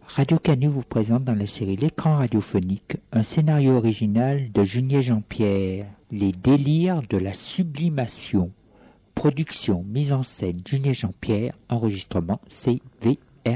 Radio Canu vous présente dans la série L'écran radiophonique un scénario original de Junier Jean-Pierre, Les délires de la sublimation. Production, mise en scène Junier Jean-Pierre, enregistrement CVRP.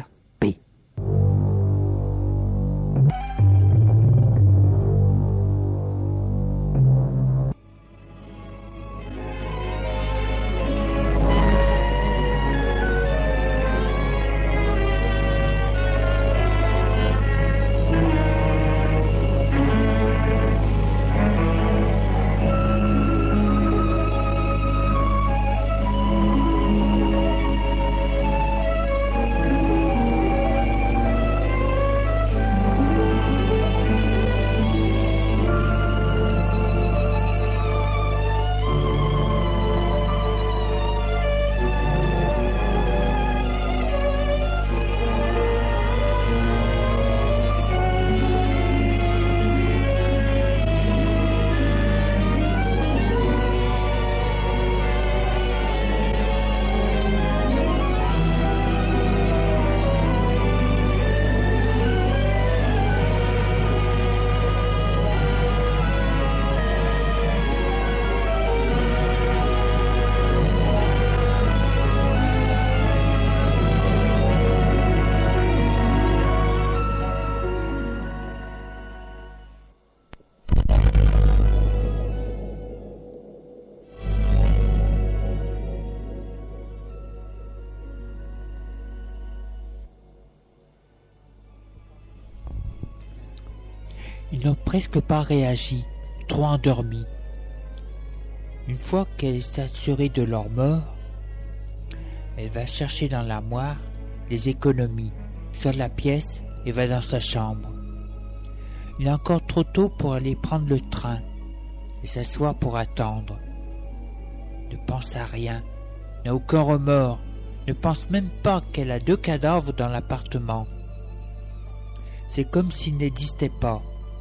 Ils n'ont presque pas réagi, trop endormis. Une fois qu'elle est assurée de leur mort, elle va chercher dans l'armoire les économies, sort de la pièce et va dans sa chambre. Il est encore trop tôt pour aller prendre le train et s'asseoir pour attendre. Ne pense à rien, n'a aucun remords, ne pense même pas qu'elle a 2 cadavres dans l'appartement. C'est comme s'ils n'existaient pas.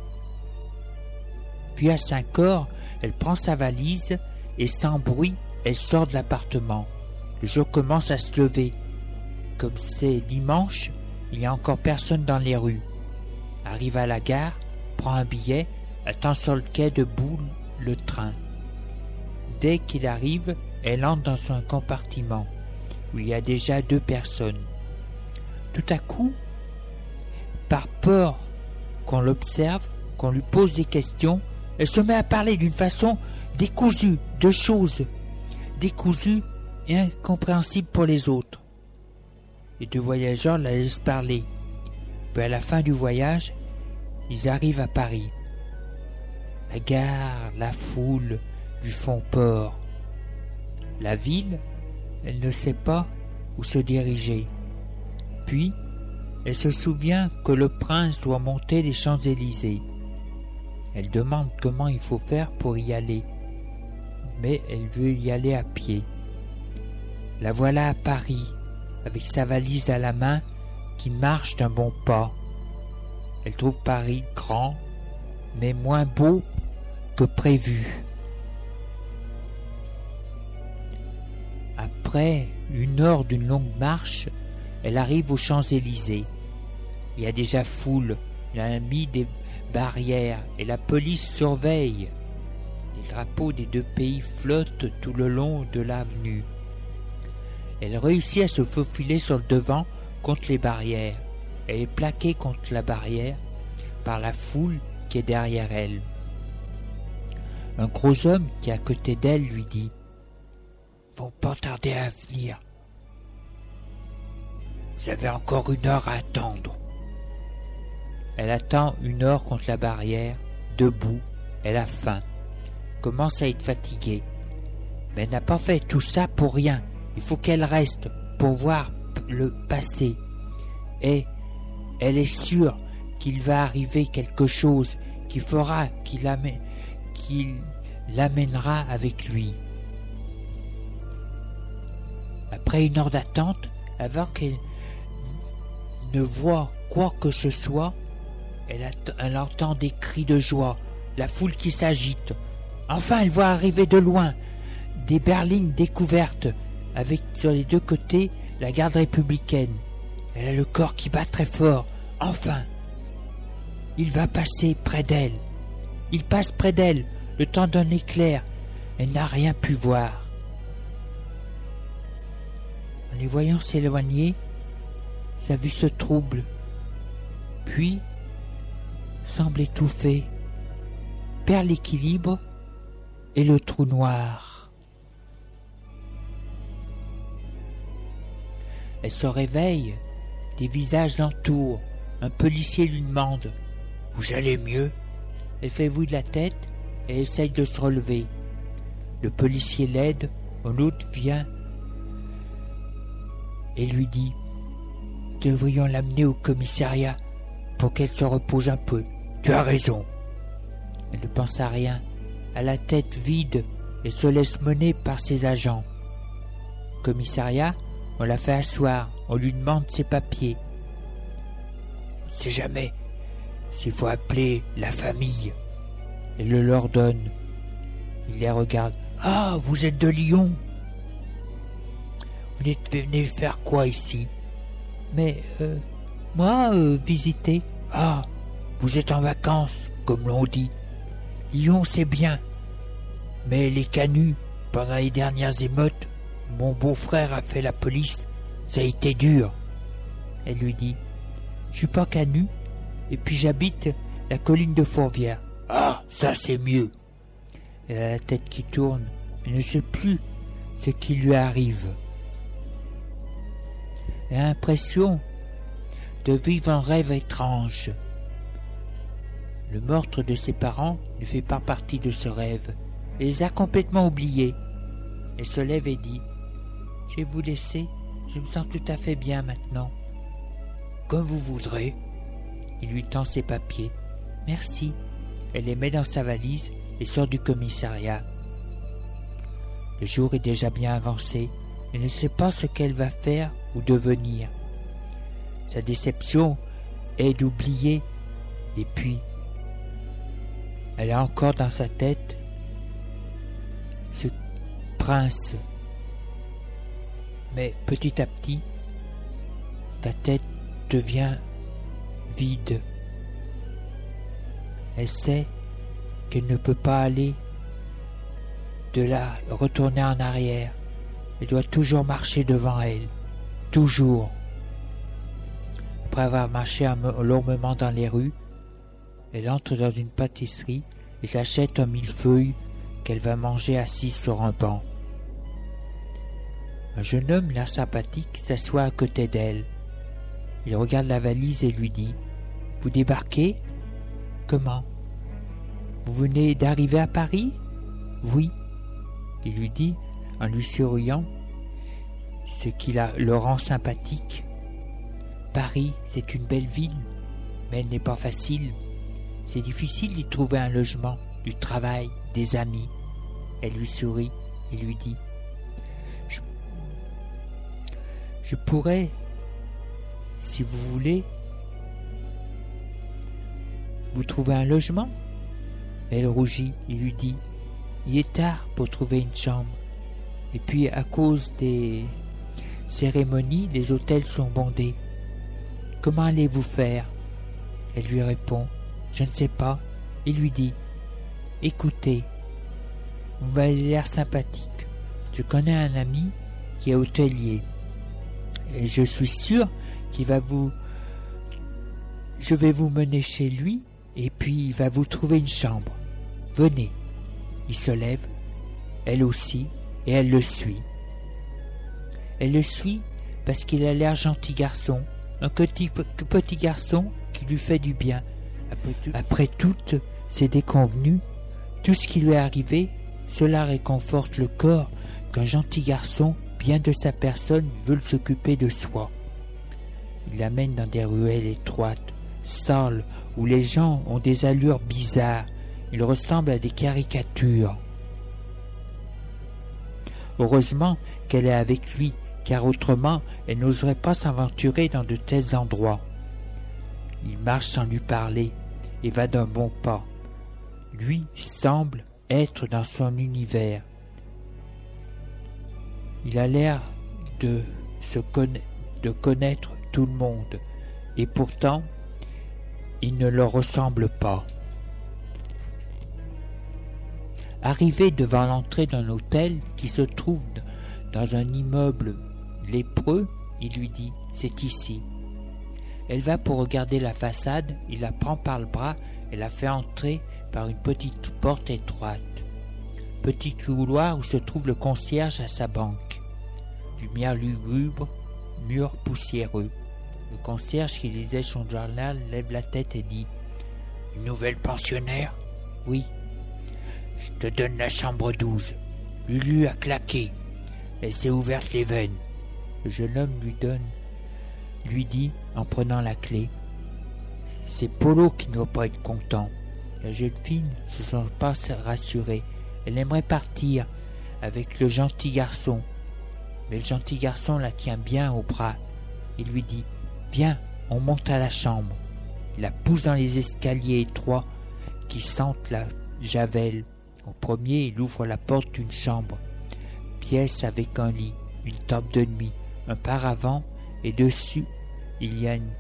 Puis à 5 heures, elle prend sa valise et sans bruit, elle sort de l'appartement. Le jour commence à se lever. Comme c'est dimanche, il n'y a encore personne dans les rues. Arrive à la gare, prend un billet, attend sur le quai debout le train. Dès qu'il arrive, elle entre dans son compartiment, où il y a déjà 2 personnes. Tout à coup, par peur qu'on l'observe, qu'on lui pose des questions, elle se met à parler d'une façon décousue, de choses décousues et incompréhensibles pour les autres. Les 2 voyageurs la laissent parler. Puis à la fin du voyage, ils arrivent à Paris. La gare, la foule lui font peur. La ville, elle ne sait pas où se diriger. Puis, elle se souvient que le prince doit monter les Champs-Élysées. Elle demande comment il faut faire pour y aller, mais elle veut y aller à pied. La voilà à Paris, avec sa valise à la main, qui marche d'un bon pas. Elle trouve Paris grand, mais moins beau que prévu. Après 1 heure d'une longue marche, elle arrive aux Champs-Élysées. Il y a déjà foule, il a mis des barrières et la police surveille. Les drapeaux des 2 pays flottent tout le long de l'avenue. Elle réussit à se faufiler sur le devant contre les barrières. Elle est plaquée contre la barrière par la foule qui est derrière elle. Un gros homme qui est à côté d'elle lui dit « Vont pas tarder à venir. Vous avez encore 1 heure à attendre. » Elle attend 1 heure contre la barrière, debout, elle a faim, commence à être fatiguée. Mais elle n'a pas fait tout ça pour rien, il faut qu'elle reste pour voir le passé. Et elle est sûre qu'il va arriver quelque chose qui fera qu'il l'amènera avec lui. Après 1 heure d'attente, avant qu'elle ne voie quoi que ce soit, elle entend des cris de joie, la foule qui s'agite. Enfin, elle voit arriver de loin des berlines découvertes, avec sur les 2 côtés la garde républicaine. Elle a le corps qui bat très fort. Enfin, il va passer près d'elle. Il passe près d'elle, le temps d'un éclair. Elle n'a rien pu voir. En les voyant s'éloigner, sa vue se trouble, puis semble étouffer, perd l'équilibre et le trou noir. Elle se réveille, des visages l'entourent. Un policier lui demande « Vous allez mieux ?» Elle fait oui de la tête et essaye de se relever. Le policier l'aide, un autre vient et lui dit « Nous devrions l'amener au commissariat pour qu'elle se repose un peu. Tu as raison. » Elle ne pense à rien, à la tête vide et se laisse mener par ses agents. Au commissariat, on la fait asseoir, on lui demande ses papiers. On ne sait jamais s'il faut appeler la famille. Elle le leur donne. Il les regarde. « Ah, vous êtes de Lyon. Vous venez faire quoi ici ?»« Mais, moi, visiter. »« Ah, vous êtes en vacances, comme l'on dit. Lyon, c'est bien. Mais les canuts, pendant les dernières émeutes, mon beau-frère a fait la police. Ça a été dur. » Elle lui dit « Je suis pas canut, et puis j'habite la colline de Fourvière. »« Ah, ça c'est mieux. » Elle a la tête qui tourne, mais ne sait plus ce qui lui arrive. Elle a l'impression de vivre un rêve étrange. Le meurtre de ses parents ne fait pas partie de ce rêve. Elle les a complètement oubliés. Elle se lève et dit « Je vais vous laisser, je me sens tout à fait bien maintenant. »« Comme vous voudrez. » Il lui tend ses papiers. « Merci. » Elle les met dans sa valise et sort du commissariat. Le jour est déjà bien avancé. Elle ne sait pas ce qu'elle va faire ou devenir. Sa déception est d'oublier, et puis elle a encore dans sa tête ce prince. Mais petit à petit, ta tête devient vide. Elle sait qu'elle ne peut pas aller de là, retourner en arrière. Elle doit toujours marcher devant elle. Toujours. Après avoir marché un long moment dans les rues, elle entre dans une pâtisserie et s'achète un millefeuille qu'elle va manger assise sur un banc. Un jeune homme, l'air sympathique, s'assoit à côté d'elle. Il regarde la valise et lui dit « Vous débarquez ? Comment ? Vous venez d'arriver à Paris ? Oui. » Il lui dit, en lui souriant, ce qui le rend sympathique. « Paris, c'est une belle ville, mais elle n'est pas facile. C'est difficile d'y trouver un logement, du travail, des amis. » Elle lui sourit et lui dit « Je pourrais, si vous voulez, vous trouver un logement ?» Elle rougit et lui dit « Il est tard pour trouver une chambre. Et puis à cause des cérémonies, les hôtels sont bondés. Comment allez-vous faire ?» Elle lui répond « Je ne sais pas. » Il lui dit « Écoutez, vous avez l'air sympathique. Je connais un ami qui est hôtelier. Et je suis sûr qu'il va vous... Je vais vous mener chez lui et puis il va vous trouver une chambre. Venez. » Il se lève, elle aussi, et elle le suit. Elle le suit parce qu'il a l'air gentil garçon, un petit garçon qui lui fait du bien. Après toutes ces déconvenues, tout ce qui lui est arrivé, cela réconforte le corps qu'un gentil garçon, bien de sa personne, veut s'occuper de soi. Il l'amène dans des ruelles étroites, sales, où les gens ont des allures bizarres. Ils ressemblent à des caricatures. Heureusement qu'elle est avec lui, car autrement elle n'oserait pas s'aventurer dans de tels endroits. Il marche sans lui parler et va d'un bon pas. Lui semble être dans son univers. Il a l'air de connaître tout le monde, et pourtant il ne leur ressemble pas. Arrivé devant l'entrée d'un hôtel qui se trouve dans un immeuble lépreux, il lui dit « C'est ici ». Elle va pour regarder la façade, il la prend par le bras et la fait entrer par une petite porte étroite. Petit couloir où se trouve le concierge à sa banque. Lumière lugubre, mur poussiéreux. Le concierge qui lisait son journal lève la tête et dit « Une nouvelle pensionnaire ?»« Oui. »« Je te donne la chambre 12. Lulu a claqué. Elle s'est ouverte les veines. » Le jeune homme lui dit en prenant la clé « C'est Polo qui ne doit pas être content. » La jeune fille ne se sent pas rassurée. Elle aimerait partir avec le gentil garçon. Mais le gentil garçon la tient bien au bras. Il lui dit « Viens, on monte à la chambre. » Il la pousse dans les escaliers étroits qui sentent la javel. Au premier, il ouvre la porte d'une chambre. Pièce avec un lit, une table de nuit, un paravent et dessus, il y a une...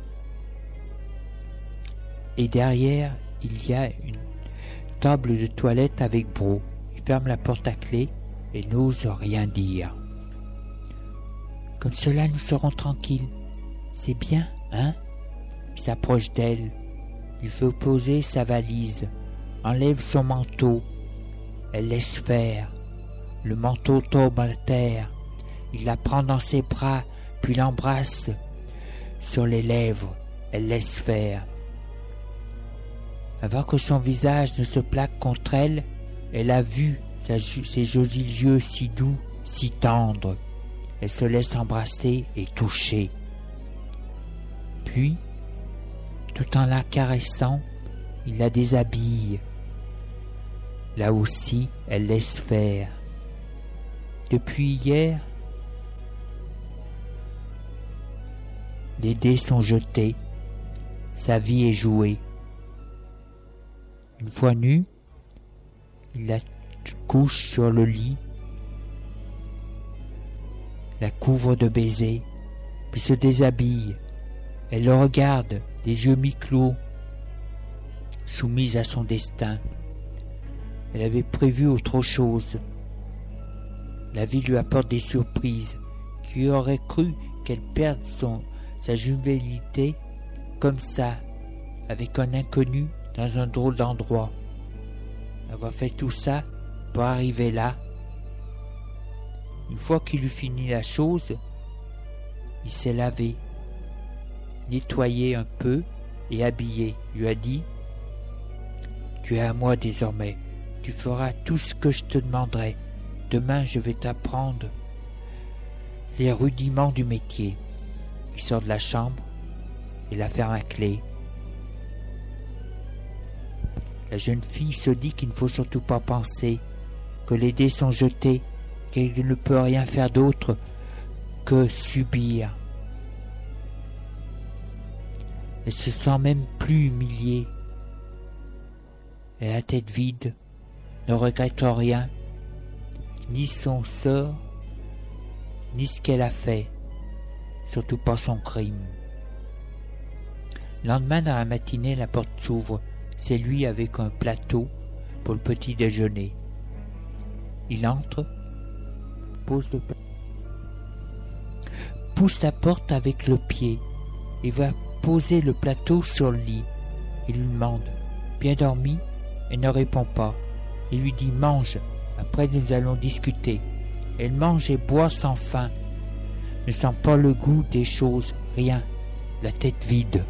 Et derrière, il y a une table de toilette avec broc. Il ferme la porte à clé et n'ose rien dire. Comme cela, nous serons tranquilles. C'est bien, hein? Il s'approche d'elle. Il veut poser sa valise. Enlève son manteau. Elle laisse faire. Le manteau tombe à terre. Il la prend dans ses bras, puis l'embrasse sur les lèvres. Elle laisse faire. Avant que son visage ne se plaque contre elle, elle a vu ses jolis yeux si doux, si tendres. Elle se laisse embrasser et toucher. Puis, tout en la caressant, il la déshabille. Là aussi, elle laisse faire. Depuis hier, les dés sont jetés. Sa vie est jouée. Une fois nue, il la couche sur le lit, la couvre de baisers, puis se déshabille. Elle le regarde, les yeux mi-clos, soumise à son destin. Elle avait prévu autre chose. La vie lui apporte des surprises. Qui aurait cru qu'elle perde sa juvénilité comme ça, avec un inconnu dans un drôle d'endroit. Avoir fait tout ça pour arriver là. Une fois qu'il eut fini la chose, il s'est lavé, nettoyé un peu et habillé. Lui a dit « Tu es à moi désormais. Tu feras tout ce que je te demanderai. Demain, je vais t'apprendre les rudiments du métier. » Il sort de la chambre et la ferme à clé. La jeune fille se dit qu'il ne faut surtout pas penser, que les dés sont jetés, qu'elle ne peut rien faire d'autre que subir. Elle se sent même plus humiliée. Elle a la tête vide, ne regrette rien, ni son sort, ni ce qu'elle a fait, surtout pas son crime. Le lendemain, dans la matinée, la porte s'ouvre. C'est lui avec un plateau pour le petit déjeuner. Il entre, pousse la porte avec le pied et va poser le plateau sur le lit. Il lui demande « Bien dormi ?» Elle ne répond pas. Il lui dit « Mange, après nous allons discuter. » Elle mange et boit sans faim, ne sent pas le goût des choses, rien, la tête vide.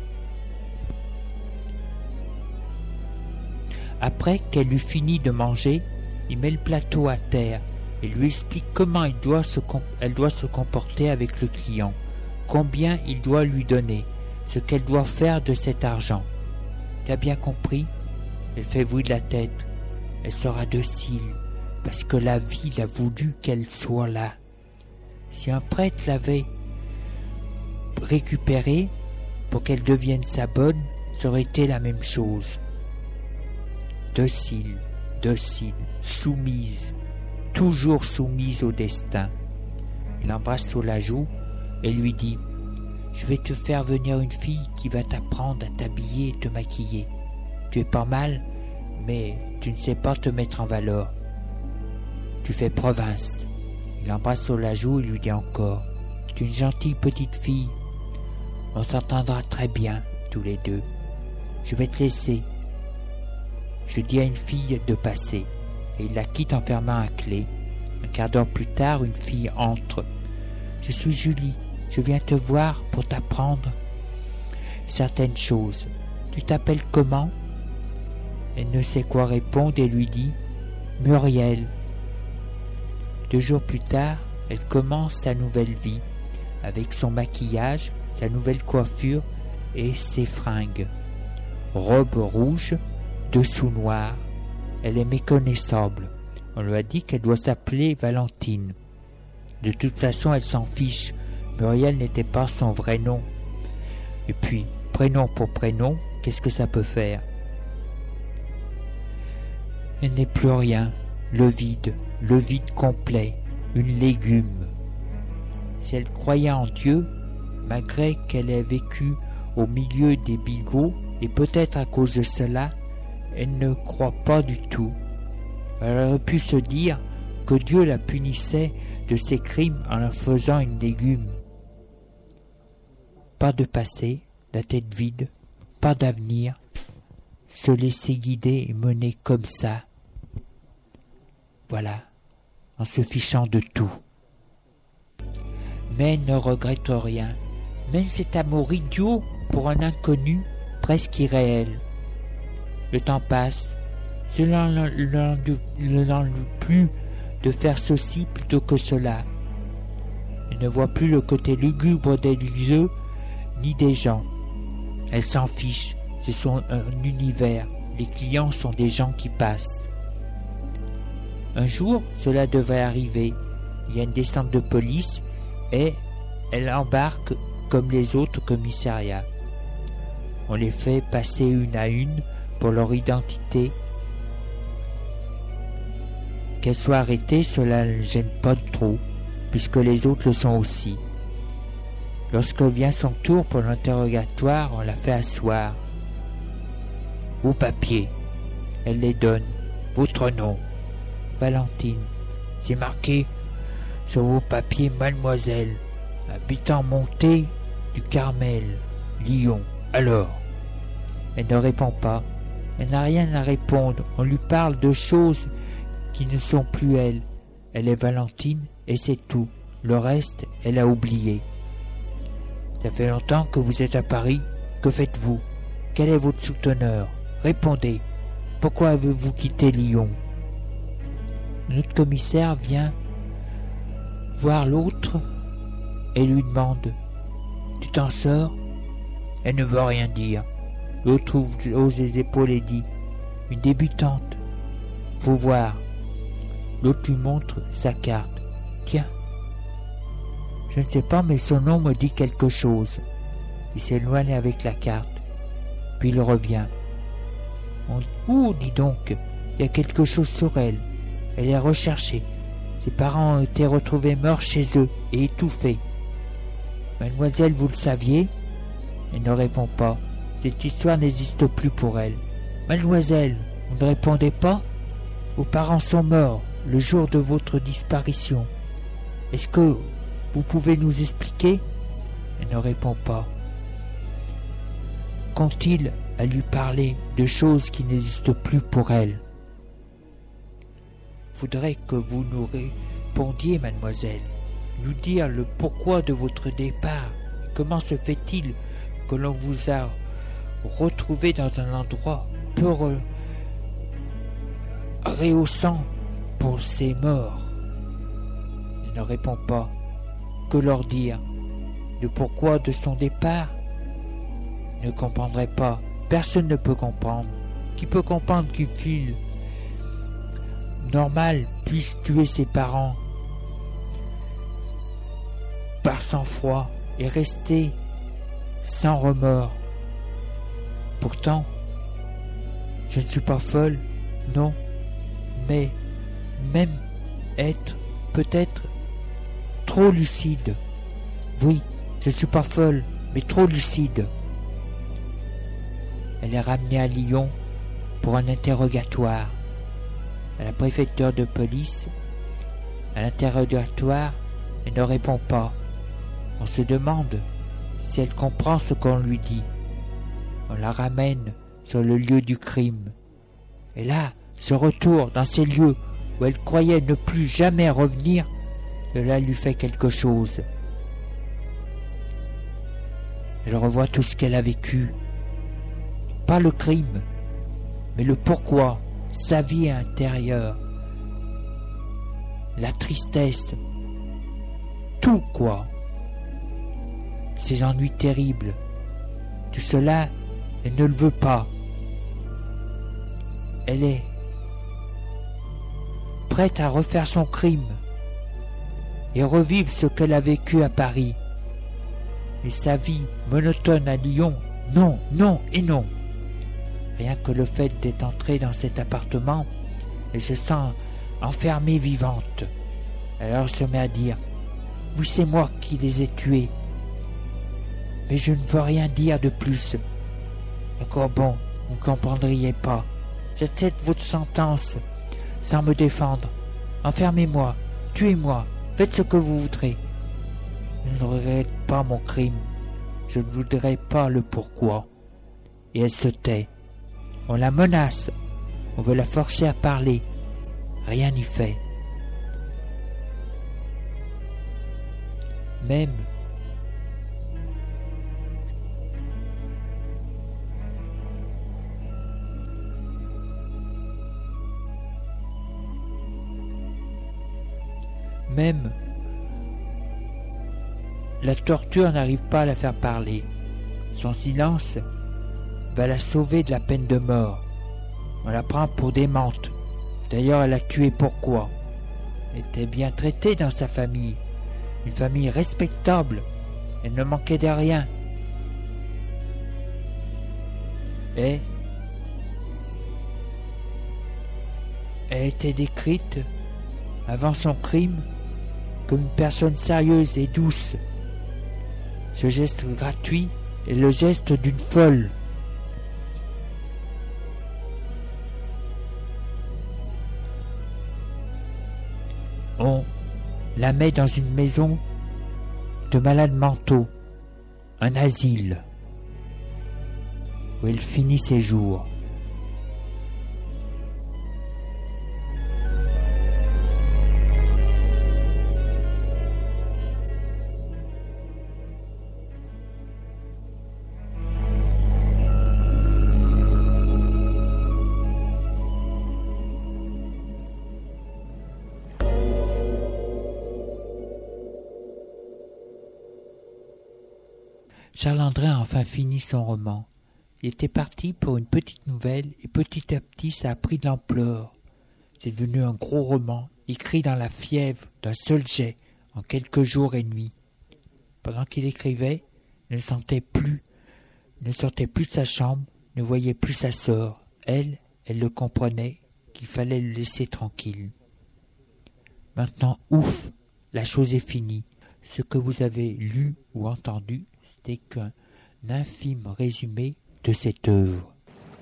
Après qu'elle eut fini de manger, il met le plateau à terre et lui explique comment elle doit se comporter avec le client, combien il doit lui donner, ce qu'elle doit faire de cet argent. Tu as bien compris? Elle fait oui de la tête. Elle sera docile, parce que la vie l'a voulu qu'elle soit là. Si un prêtre l'avait récupérée pour qu'elle devienne sa bonne, ça aurait été la même chose. Docile, soumise, toujours soumise au destin. Il l'embrasse sur la joue et lui dit « Je vais te faire venir une fille qui va t'apprendre à t'habiller et te maquiller. Tu es pas mal, mais tu ne sais pas te mettre en valeur. Tu fais province. » Il l'embrasse sur la joue et lui dit encore: « Tu es une gentille petite fille. On s'entendra très bien, tous les deux. Je vais te laisser. » Je dis à une fille de passer, et il la quitte en fermant à clé. Un quart d'heure plus tard, une fille entre. « Je suis Julie, je viens te voir pour t'apprendre certaines choses. Tu t'appelles comment ?» Elle ne sait quoi répondre et lui dit: « Muriel. » 2 jours plus tard, elle commence sa nouvelle vie, avec son maquillage, sa nouvelle coiffure et ses fringues. Robe rouge, dessous noir. Elle est méconnaissable. On lui a dit qu'elle doit s'appeler Valentine. De toute façon, elle s'en fiche. Muriel n'était pas son vrai nom. Et puis, prénom pour prénom, qu'est-ce que ça peut faire? Elle n'est plus rien. Le vide complet, une légume. Si elle croyait en Dieu, malgré qu'elle ait vécu au milieu des bigots, et peut-être à cause de cela, elle ne croit pas du tout. Elle aurait pu se dire que Dieu la punissait de ses crimes en la faisant une légume. Pas de passé, la tête vide, pas d'avenir, se laisser guider et mener comme ça. Voilà, en se fichant de tout. Mais elle ne regrette rien, même cet amour idiot pour un inconnu presque irréel. Le temps passe, cela ne l'ennuie plus de faire ceci plutôt que cela. Elle ne voit plus le côté lugubre des lieux ni des gens. Elle s'en fiche, c'est son univers, les clients sont des gens qui passent. Un jour, cela devrait arriver. Il y a une descente de police et elle embarque comme les autres commissariats. On les fait passer une à une pour leur identité. Qu'elle soit arrêtée, cela ne gêne pas trop, puisque les autres le sont aussi. Lorsque vient son tour pour l'interrogatoire, on la fait asseoir. Vos papiers, elle les donne. Votre nom, Valentine. C'est marqué sur vos papiers mademoiselle, habitant Montée du Carmel, Lyon. Alors, elle ne répond pas. Elle n'a rien à répondre. On lui parle de choses qui ne sont plus elle. Elle est Valentine et c'est tout. Le reste, elle a oublié. Ça fait longtemps que vous êtes à Paris. Que faites-vous? Quel est votre souteneur? Répondez. Pourquoi avez-vous quitté Lyon? Notre commissaire vient voir l'autre et lui demande: Tu t'en sors? Elle ne veut rien dire. L'autre hausse les épaules et dit: Une débutante. Faut voir. L'autre lui montre sa carte. Tiens. Je ne sais pas, mais son nom me dit quelque chose. Il s'éloigne avec la carte. Puis il revient. Ouh, dis donc, il y a quelque chose sur elle. Elle est recherchée. Ses parents ont été retrouvés morts chez eux et étouffés. Mademoiselle, vous le saviez? Elle ne répond pas. Cette histoire n'existe plus pour elle. Mademoiselle, vous ne répondez pas? Vos parents sont morts le jour de votre disparition. Est-ce que vous pouvez nous expliquer? Elle ne répond pas. Qu'ont-ils à lui parler de choses qui n'existent plus pour elle? Faudrait que vous nous répondiez, mademoiselle, nous dire le pourquoi de votre départ. Comment se fait-il que l'on vous a retrouvé dans un endroit peu rehaussant pour ces morts? Elle ne répond pas. Que leur dire? Le pourquoi de son départ? Ne comprendrait pas. Personne ne peut comprendre. Qui peut comprendre qu'une fille normale puisse tuer ses parents par sang-froid et rester sans remords? Pourtant, je ne suis pas folle, non, mais même être peut-être trop lucide. Oui, je ne suis pas folle, mais trop lucide. Elle est ramenée à Lyon pour un interrogatoire. À la préfecture de police, à l'interrogatoire, elle ne répond pas. On se demande si elle comprend ce qu'on lui dit. On la ramène sur le lieu du crime. Et là, ce retour dans ces lieux où elle croyait ne plus jamais revenir, cela lui fait quelque chose. Elle revoit tout ce qu'elle a vécu. Pas le crime, mais le pourquoi, sa vie intérieure, la tristesse, tout quoi. Ces ennuis terribles. Tout cela, elle ne le veut pas. Elle est prête à refaire son crime et revivre ce qu'elle a vécu à Paris. Mais sa vie monotone à Lyon, non, non et non. Rien que le fait d'être entrée dans cet appartement, elle se sent enfermée vivante. Alors elle se met à dire « Oui, c'est moi qui les ai tués. Mais je ne veux rien dire de plus. Encore bon, vous ne comprendriez pas. J'accepte votre sentence sans me défendre. Enfermez-moi, tuez-moi, faites ce que vous voudrez. Je ne regrette pas mon crime. Je ne voudrais pas le pourquoi. » Et elle se tait. On la menace. On veut la forcer à parler. Rien n'y fait. Même la torture n'arrive pas à la faire parler. Son silence va la sauver de la peine de mort. On la prend pour démente. D'ailleurs, elle a tué pourquoi? Elle était bien traitée dans sa famille. Une famille respectable. Elle ne manquait de rien. Et elle était décrite, avant son crime, comme une personne sérieuse et douce. Ce geste gratuit est le geste d'une folle. On la met dans une maison de malades mentaux, un asile, où elle finit ses jours. Charles André a enfin fini son roman. Il était parti pour une petite nouvelle et petit à petit ça a pris de l'ampleur. C'est devenu un gros roman, écrit dans la fièvre d'un seul jet, en quelques jours et nuits. Pendant qu'il écrivait, il ne sortait plus de sa chambre, ne voyait plus sa sœur. Elle le comprenait, qu'il fallait le laisser tranquille. Maintenant, ouf, la chose est finie. Ce que vous avez lu ou entendu, c'était qu'un infime résumé de cette œuvre.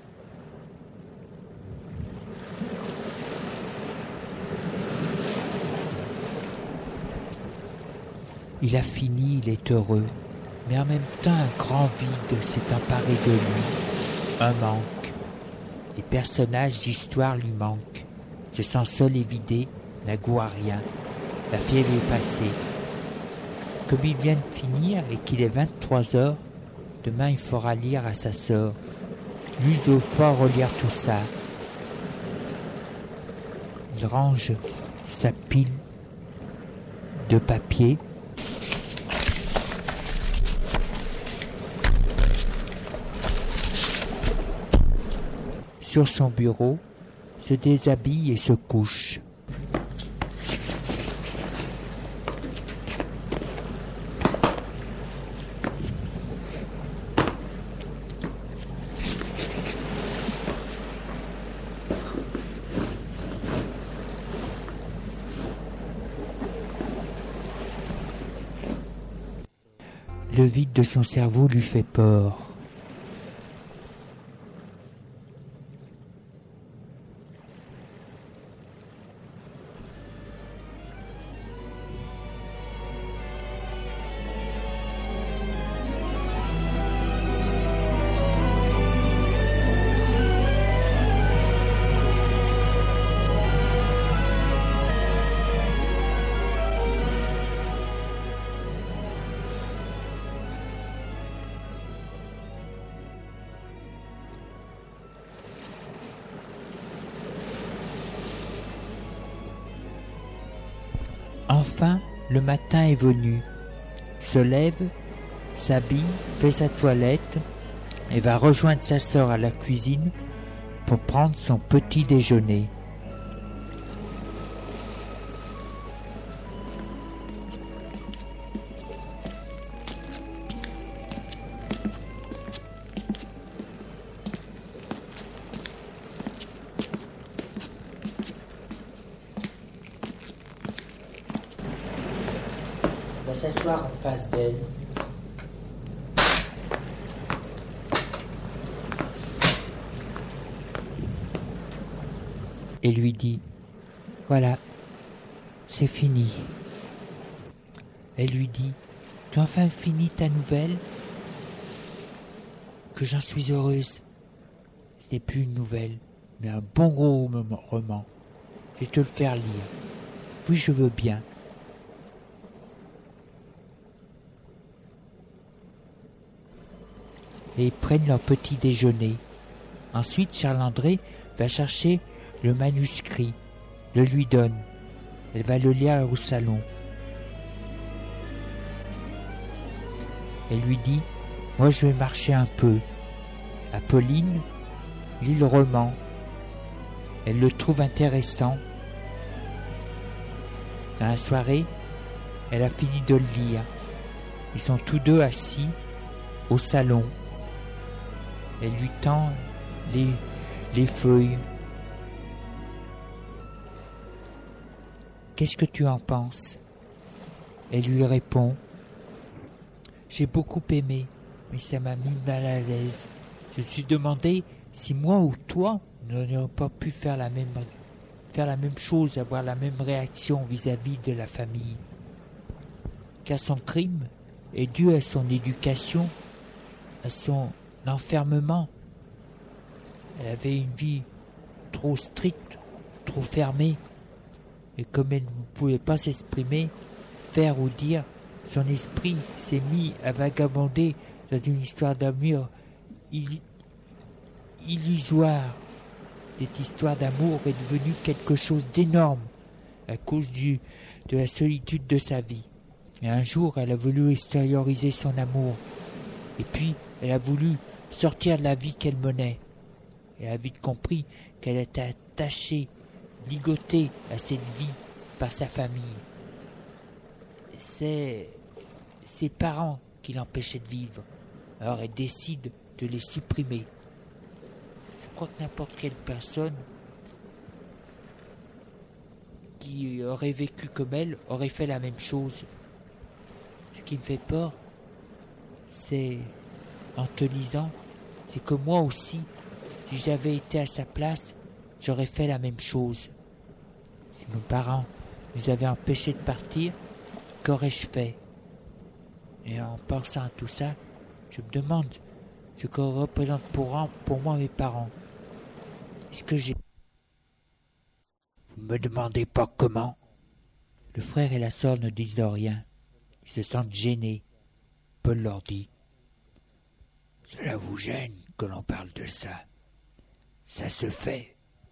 Il a fini, il est heureux, mais en même temps un grand vide s'est emparé de lui, un manque. Les personnages d'histoire lui manquent, se sent seul et vidé, n'a goût à rien, la fièvre est passée. Comme il vient de finir et qu'il est 23 heures, demain il fera lire à sa sœur. Lui n'ose pas relire tout ça. Il range sa pile de papier. Sur son bureau, se déshabille et se couche. le vide de son cerveau lui fait peur. Enfin, le matin est venu, se lève, s'habille, fait sa toilette et va rejoindre sa sœur à la cuisine pour prendre son petit déjeuner. Va s'asseoir en face d'elle. Et lui dit, voilà, c'est fini. Elle lui dit, tu as enfin fini ta nouvelle? Que j'en suis heureuse. Ce n'est plus une nouvelle, mais un bon gros roman. Je vais te le faire lire. Oui, je veux bien. Et ils prennent leur petit déjeuner. Ensuite, Charles-André va chercher le manuscrit, le lui donne. Elle va le lire au salon. Elle lui dit, moi je vais marcher un peu. Apolline lit le roman. Elle le trouve intéressant. Dans la soirée, elle a fini de le lire. Ils sont tous deux assis au salon. Elle lui tend les feuilles. Qu'est-ce que tu en penses? Elle lui répond, j'ai beaucoup aimé, mais ça m'a mis mal à l'aise. Je me suis demandé si moi ou toi, nous n'aurions pas pu faire la même chose, avoir la même réaction vis-à-vis de la famille. Car son crime est dû à son éducation, à son enfermement. Elle avait une vie trop stricte, trop fermée, et comme elle ne pouvait pas s'exprimer, faire ou dire, son esprit s'est mis à vagabonder dans une histoire d'amour illusoire. Cette histoire d'amour est devenue quelque chose d'énorme à cause de la solitude de sa vie. Et un jour, elle a voulu extérioriser son amour. Et puis, elle a voulu sortir de la vie qu'elle menait. Elle a vite compris qu'elle était attachée, ligotée à cette vie par sa famille. C'est ses parents qui l'empêchaient de vivre. Alors elle décide de les supprimer. Je crois que n'importe quelle personne qui aurait vécu comme elle aurait fait la même chose. Ce qui me fait peur, c'est, en te lisant, c'est que moi aussi, si j'avais été à sa place, j'aurais fait la même chose. Si nos parents nous avaient empêchés de partir, qu'aurais-je fait? Et en pensant à tout ça, je me demande ce que représentent pour moi mes parents. Est-ce que j'ai... Vous ne me demandez pas comment? Le frère et la sœur ne disent rien. Ils se sentent gênés. Paul leur dit, cela vous gêne que l'on parle de ça? Ça se fait.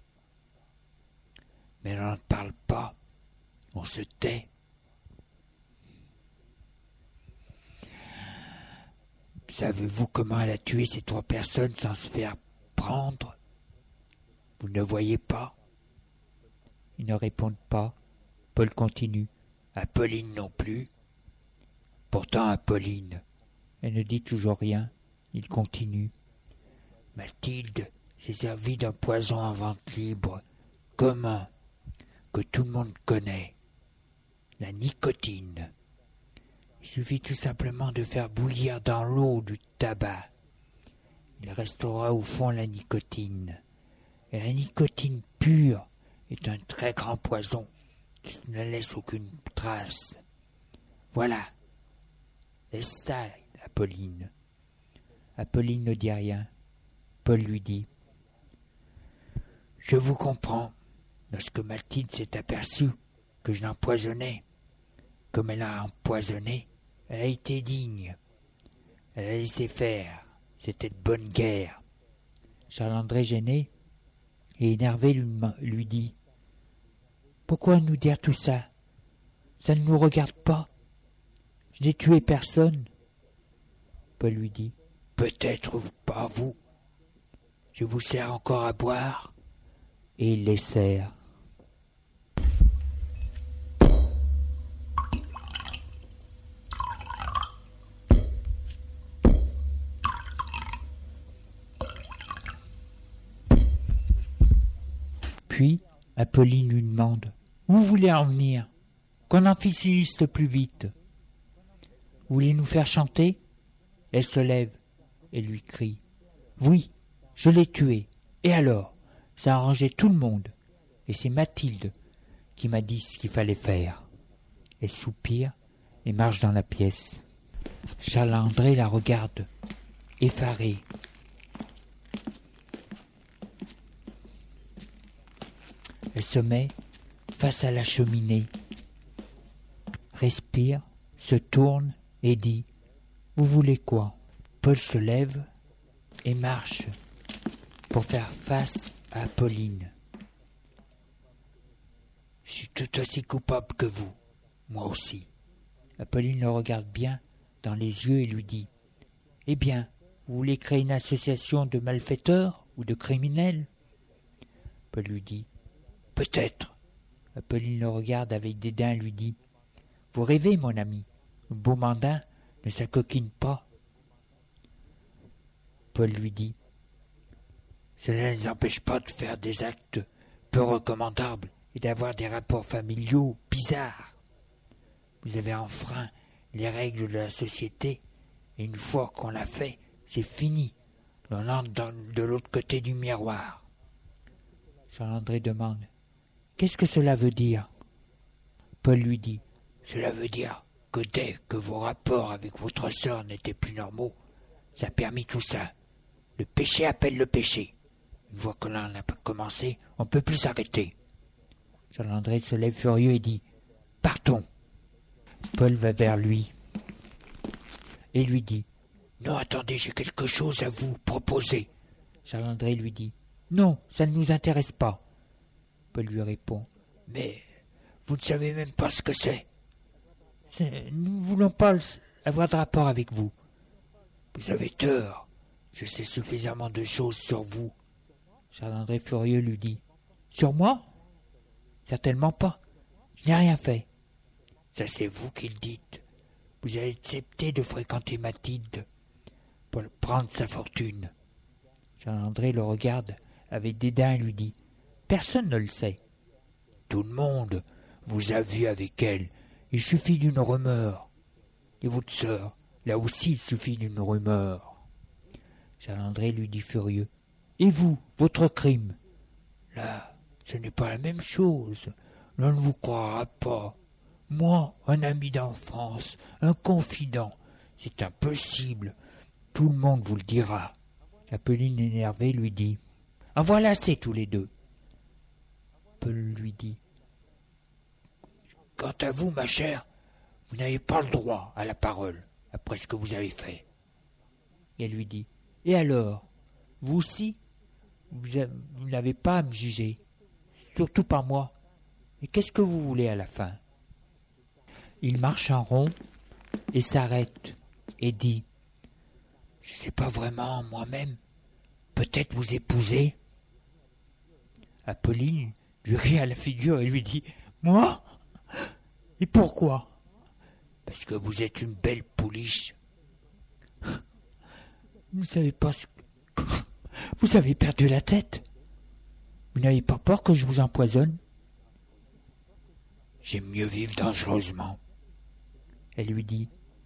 Mais on n'en parle pas. On se tait. Savez-vous comment elle a tué ces 3 personnes sans se faire prendre? Vous ne voyez pas? Ils ne répondent pas. Paul continue. Apolline non plus. Pourtant Apolline. Elle ne dit toujours rien. Il continue. Mathilde s'est servie d'un poison en vente libre, commun, que tout le monde connaît. La nicotine. Il suffit tout simplement de faire bouillir dans l'eau du tabac. Il restera au fond la nicotine. Et la nicotine pure est un très grand poison qui ne laisse aucune trace. Voilà. Laisse ça, Apolline. Apolline ne dit rien. Paul lui dit « Je vous comprends. Lorsque Mathilde s'est aperçue que je l'empoisonnais, comme elle a empoisonné, elle a été digne. Elle a laissé faire. C'était de bonne guerre. » Charles-André, gêné et énervé, lui dit « Pourquoi nous dire tout ça? Ça ne nous regarde pas. Je n'ai tué personne. » Paul lui dit « Peut-être pas vous. Je vous sers encore à boire. » Et il les sert. Puis, Apolline lui demande « Où vous voulez en venir? Qu'on en finisse plus vite. Vous voulez nous faire chanter ?» Elle se lève et lui crie « Oui, je l'ai tué. Et alors? Ça a arrangé tout le monde. Et c'est Mathilde qui m'a dit ce qu'il fallait faire. » Elle soupire et marche dans la pièce. Charles-André la regarde, effaré. Elle se met face à la cheminée, respire, se tourne et dit « Vous voulez quoi ?» Paul se lève et marche pour faire face à Apolline. « Je suis tout aussi coupable que vous, moi aussi. » Apolline le regarde bien dans les yeux et lui dit « Eh bien, vous voulez créer une association de malfaiteurs ou de criminels ?» Paul lui dit « Peut-être. » Apolline le regarde avec dédain et lui dit « Vous rêvez, mon ami. Le beau mandin ne s'acoquine pas. » Paul lui dit « Cela ne les empêche pas de faire des actes peu recommandables et d'avoir des rapports familiaux bizarres. Vous avez enfreint les règles de la société et une fois qu'on l'a fait, c'est fini. On entre de l'autre côté du miroir. » Charles-André demande « Qu'est-ce que cela veut dire ?» Paul lui dit « Cela veut dire que dès que vos rapports avec votre sœur n'étaient plus normaux, ça a permis tout ça. Le péché appelle le péché. Une fois que l'on a commencé, on ne peut plus s'arrêter. » Charles-André se lève furieux et dit « Partons !» Paul va vers lui et lui dit « Non, attendez, j'ai quelque chose à vous proposer. » Charles-André lui dit « Non, ça ne nous intéresse pas. » Paul lui répond « Mais vous ne savez même pas ce que c'est. Nous ne voulons pas avoir de rapport avec vous. » « Vous avez tort. Je sais suffisamment de choses sur vous. » Charles-André furieux lui dit « Sur moi? Certainement pas. Je n'ai rien fait. » « Ça c'est vous qui le dites. Vous avez accepté de fréquenter Mathilde pour prendre sa fortune. » Charles-André le regarde avec dédain et lui dit « Personne ne le sait. »« Tout le monde vous a vu avec elle. Il suffit d'une rumeur. Et votre sœur, là aussi il suffit d'une rumeur. » Charles-André lui dit furieux « Et vous, votre crime ?»« Là, ce n'est pas la même chose. L'on ne vous croira pas. Moi, un ami d'enfance, un confident, c'est impossible. Tout le monde vous le dira. » Apolline énervée lui dit « En voilà assez tous les deux. » Paul lui dit « Quant à vous, ma chère, vous n'avez pas le droit à la parole après ce que vous avez fait. » Et elle lui dit « Et alors, vous aussi, vous n'avez pas à me juger, surtout pas moi. Et qu'est-ce que vous voulez à la fin ?» Il marche en rond et s'arrête et dit « Je ne sais pas vraiment moi-même. Peut-être vous épouser. » Apolline lui rit à la figure et lui dit « Moi? Et pourquoi? » « Parce que vous êtes une belle pouliche. » « Vous ne savez pas ce que... Vous avez perdu la tête. Vous n'avez pas peur que je vous empoisonne? » « J'aime mieux vivre dangereusement. » Elle lui dit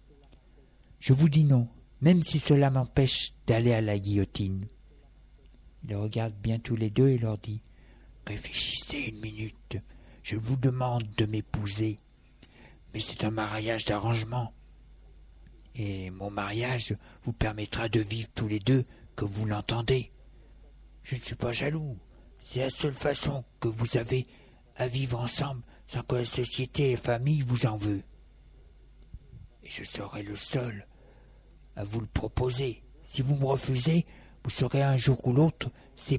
Je vous dis non, même si cela m'empêche d'aller à la guillotine. » Il les regarde bien tous les deux et leur dit « Réfléchissez une minute. Je vous demande de m'épouser, mais c'est un mariage d'arrangement. Et mon mariage vous permettra de vivre tous les deux que vous l'entendez. Je ne suis pas jaloux. C'est la seule façon que vous avez à vivre ensemble sans que la société et la famille vous en veut. Et je serai le seul à vous le proposer. Si vous me refusez, vous serez un jour ou l'autre séparés. »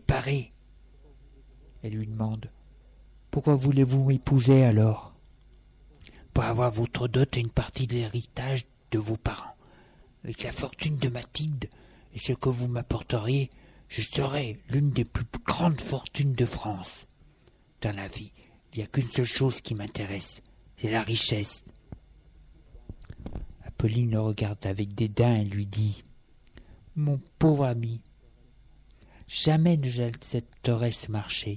Elle lui demande « Pourquoi voulez-vous m'épouser alors ?»« Pour avoir votre dot et une partie de l'héritage de vos parents. Avec la fortune de Mathilde et ce que vous m'apporteriez, je serai l'une des plus grandes fortunes de France. Dans la vie, il n'y a qu'une seule chose qui m'intéresse, c'est la richesse. » Apolline le regarde avec dédain et lui dit « Mon pauvre ami, jamais ne j'accepterai ce marché.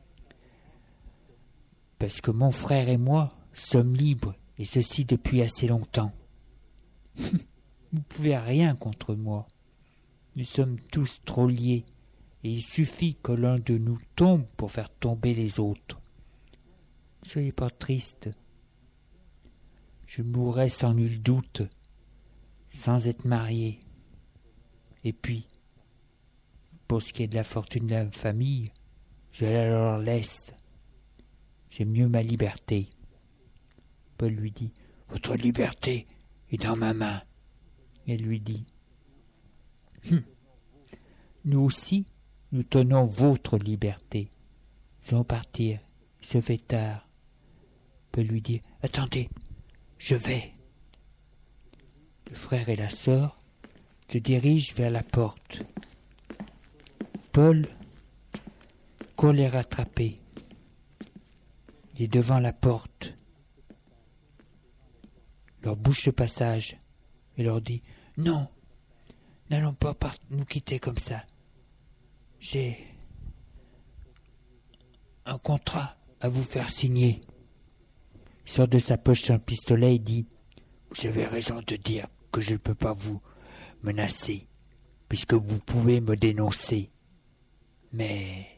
Parce que mon frère et moi sommes libres, et ceci depuis assez longtemps. Vous ne pouvez rien contre moi. Nous sommes tous trop liés, et il suffit que l'un de nous tombe pour faire tomber les autres. Ne soyez pas triste. Je mourrai sans nul doute, sans être marié. Et puis, pour ce qui est de la fortune de la famille, je la leur laisse. J'aime mieux ma liberté. » Paul lui dit « Votre liberté est dans ma main. » Elle lui dit « Nous aussi, nous tenons votre liberté. Nous allons partir. Il se fait tard. » Paul lui dit « Attendez, je vais. » Le frère et la sœur se dirigent vers la porte. Paul court les rattraper. Il est devant la porte. Leur bouche le passage et leur dit « Non, n'allons pas nous quitter comme ça. J'ai un contrat à vous faire signer. » Il sort de sa poche un pistolet et dit « Vous avez raison de dire que je ne peux pas vous menacer, puisque vous pouvez me dénoncer. Mais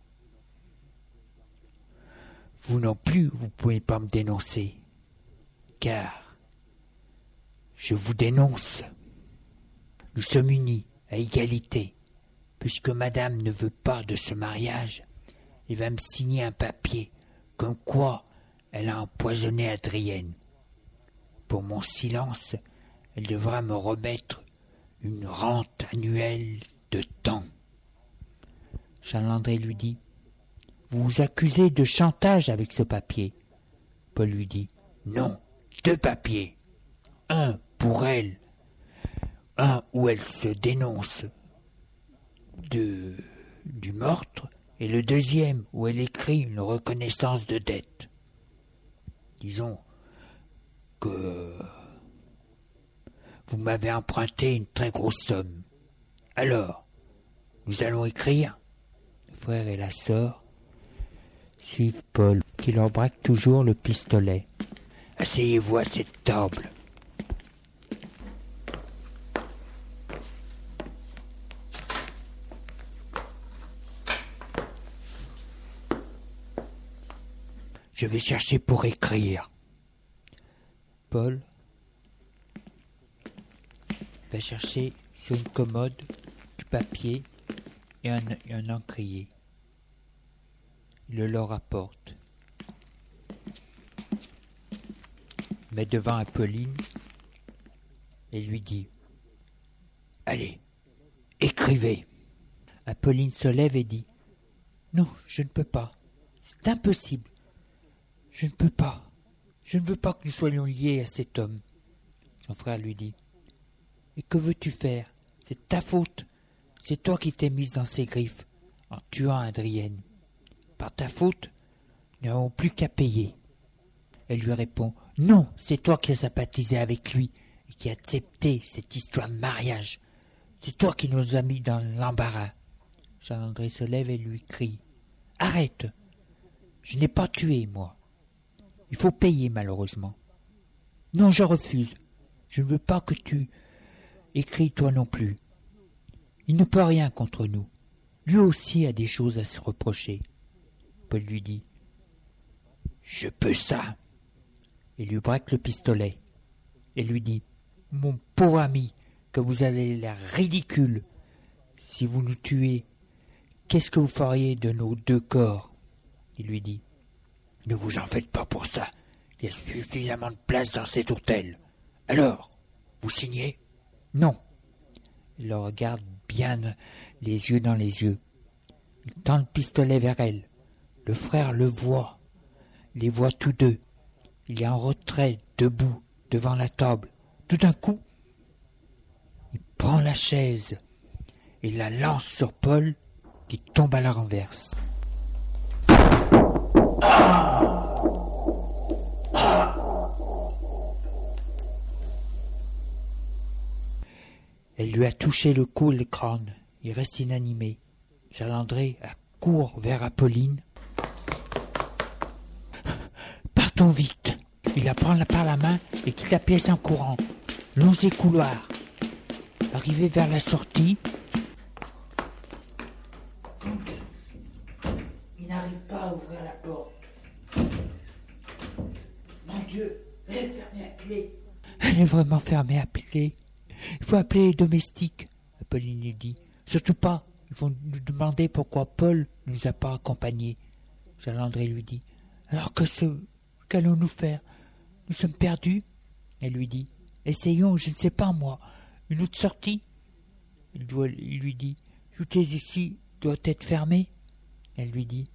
vous non plus, vous ne pouvez pas me dénoncer, car je vous dénonce. Nous sommes unis à égalité, puisque madame ne veut pas de ce mariage. Elle va me signer un papier comme quoi elle a empoisonné Adrienne. Pour mon silence, elle devra me remettre une rente annuelle de temps. » Charles-André lui dit « Vous vous accusez de chantage avec ce papier. » Paul lui dit « Non, 2 papiers. Un pour elle, un où elle se dénonce du meurtre, et le deuxième où elle écrit une reconnaissance de dette. Disons que vous m'avez emprunté une très grosse somme. Alors, nous allons écrire. » Le frère et la sœur suivent Paul, qui leur braque toujours le pistolet. « Asseyez-vous à cette table. » Je vais chercher pour écrire. Paul va chercher sur une commode du papier et un encrier. Il le leur apporte. Il met devant Apolline et lui dit « Allez, écrivez !» Apolline se lève et dit « Non, je ne peux pas. C'est impossible. Je ne peux pas. Je ne veux pas que nous soyons liés à cet homme. » Son frère lui dit « Et que veux-tu faire? C'est ta faute. C'est toi qui t'es mise dans ses griffes en tuant Adrienne. Par ta faute, nous n'avons plus qu'à payer. » Elle lui répond « Non, c'est toi qui as sympathisé avec lui et qui as accepté cette histoire de mariage. C'est toi qui nous as mis dans l'embarras. » Charles-André se lève et lui crie « Arrête! Je n'ai pas tué, moi. Il faut payer, malheureusement. »« Non, je refuse. Je ne veux pas que tu écris toi non plus. Il ne peut rien contre nous. Lui aussi a des choses à se reprocher. Paul lui dit « Je peux ça !» Il lui braque le pistolet et lui dit « Mon pauvre ami, que vous avez l'air ridicule. Si vous nous tuez, qu'est-ce que vous feriez de nos 2 corps ?» Il lui dit « Ne vous en faites pas pour ça. Il y a suffisamment de place dans cet hôtel. Alors, vous signez ?»« Non. » Il le regarde bien les yeux dans les yeux. Il tend le pistolet vers elle. Le frère le voit, les voit tous deux. Il est en retrait, debout, devant la table. Tout d'un coup, il prend la chaise et la lance sur Paul, qui tombe à la renverse. Elle lui a touché le cou et le crâne. Il reste inanimé. Charles-André court vers Apolline. « Partons vite !» Il la prend par la main et quitte la pièce en courant. Longe les couloirs. Arrivé vers la sortie, il n'arrive pas à ouvrir la porte. Mon Dieu, elle est fermée à clé. Elle est vraiment fermée à clé. Il faut appeler les domestiques, Apolline lui dit. Surtout pas. Ils vont nous demander pourquoi Paul ne nous a pas accompagnés. Charles-André lui dit. Alors qu'allons-nous faire? Nous sommes perdus. Elle lui dit. Essayons, je ne sais pas moi, une autre sortie. Il lui dit. Tout ici doit être fermé. Elle lui dit.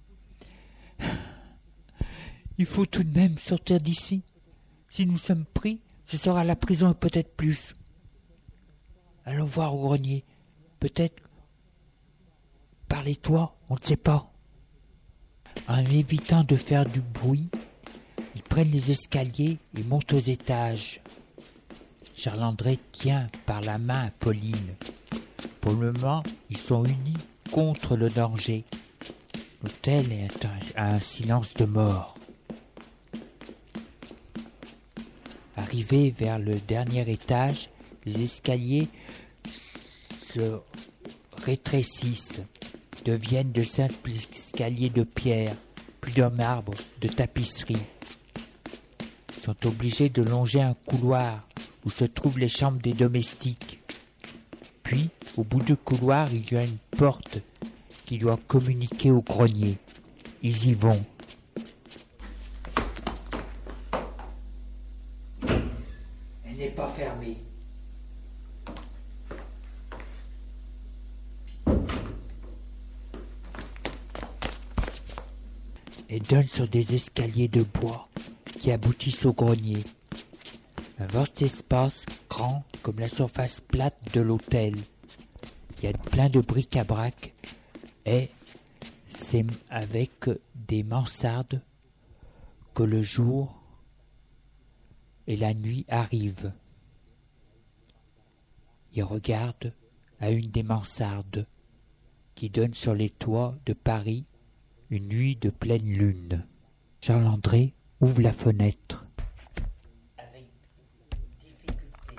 Il faut tout de même sortir d'ici. Si nous sommes pris, ce sera la prison et peut-être plus. Allons voir au grenier. Peut-être par les toits, on ne sait pas. En évitant de faire du bruit, ils prennent les escaliers et montent aux étages. Charles-André tient par la main Pauline. Pour le moment, ils sont unis contre le danger. L'hôtel est à un silence de mort. Arrivés vers le dernier étage, les escaliers se rétrécissent, deviennent de simples escaliers de pierre, plus de marbre, de tapisserie. Ils sont obligés de longer un couloir où se trouvent les chambres des domestiques. Puis, au bout du couloir, il y a une porte qui doit communiquer au grenier. Ils y vont. Elle n'est pas fermée. Elle donne sur des escaliers de bois qui aboutissent au grenier. Un vaste espace grand comme la surface plate de l'hôtel. Il y a plein de bric-à-brac et c'est avec des mansardes que le jour et la nuit arrivent. Il regarde à une des mansardes qui donne sur les toits de Paris une nuit de pleine lune. Charles-André ouvre la fenêtre. Avec difficulté.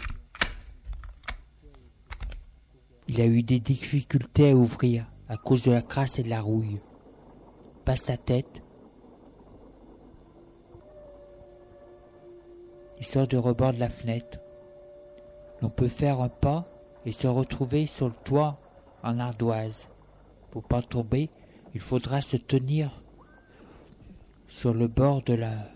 Il a eu des difficultés à ouvrir à cause de la crasse et de la rouille. Il passe sa tête. Il sort du rebord de la fenêtre. On peut faire un pas et se retrouver sur le toit en ardoise. Pour pas tomber, il faudra se tenir sur le bord de la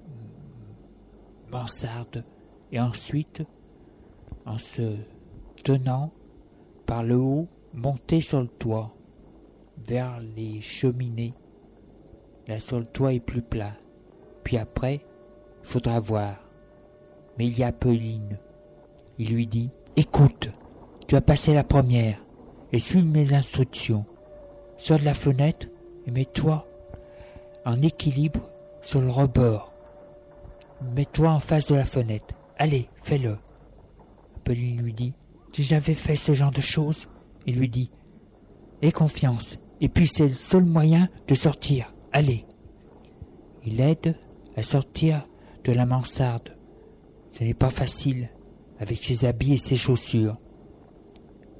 mansarde et ensuite, en se tenant par le haut, monter sur le toit vers les cheminées. Là sur le toit est plus plat. Puis après, il faudra voir. Mais il y a Pauline. Il lui dit « Écoute, tu as passé la première et suis mes instructions. Sors de la fenêtre et mets-toi en équilibre sur le rebord. Mets-toi en face de la fenêtre. Allez, fais-le. » Pauline lui dit « J'ai jamais fait ce genre de choses. » Il lui dit « Aie confiance. Et puis c'est le seul moyen de sortir. Allez. » Il l'aide à sortir de la mansarde. Ce n'est pas facile avec ses habits et ses chaussures.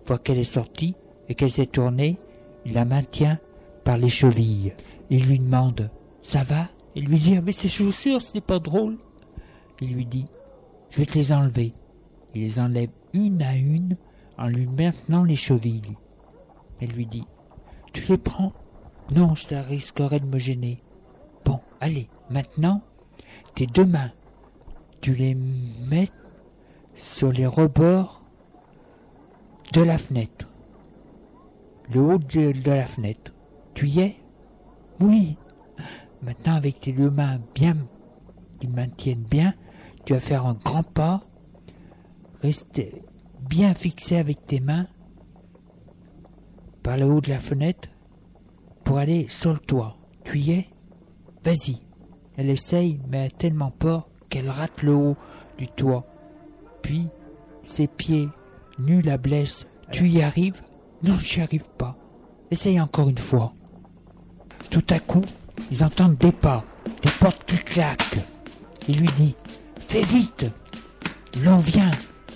fois qu'elle est sortie et qu'elle s'est tournée, il la maintient par les chevilles. Il lui demande « Ça va ?» Il lui dit « Mais ces chaussures, c'est pas drôle !» Il lui dit « Je vais te les enlever. » Il les enlève une à une en lui maintenant les chevilles. Elle lui dit « Tu les prends ?»« Non, ça risquerait de me gêner. »« Bon, allez, maintenant, tes deux mains, tu les mets sur les rebords de la fenêtre. Le haut de la fenêtre. Tu y es ? Oui. Maintenant, avec tes deux mains bien, qui maintiennent bien, tu vas faire un grand pas, rester bien fixé avec tes mains par le haut de la fenêtre pour aller sur le toit. Tu y es ? Vas-y. Elle essaye, mais elle a tellement peur qu'elle rate le haut du toit. Puis, ses pieds nus la blessent. Tu y arrives ? Non, j'y arrive pas. Essaye encore une fois. Tout à coup, ils entendent des pas, des portes qui claquent. Il lui dit « Fais vite ! L'on vient !»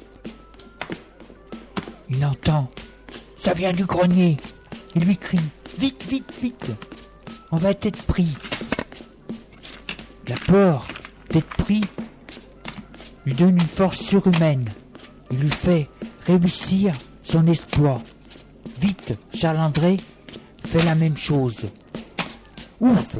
Il entend « Ça vient du grenier !» Il lui crie « Vite, vite, vite ! On va être pris !» La peur d'être pris lui donne une force surhumaine. Il lui fait réussir son exploit. Vite, Charles-André fait la même chose. Ouf!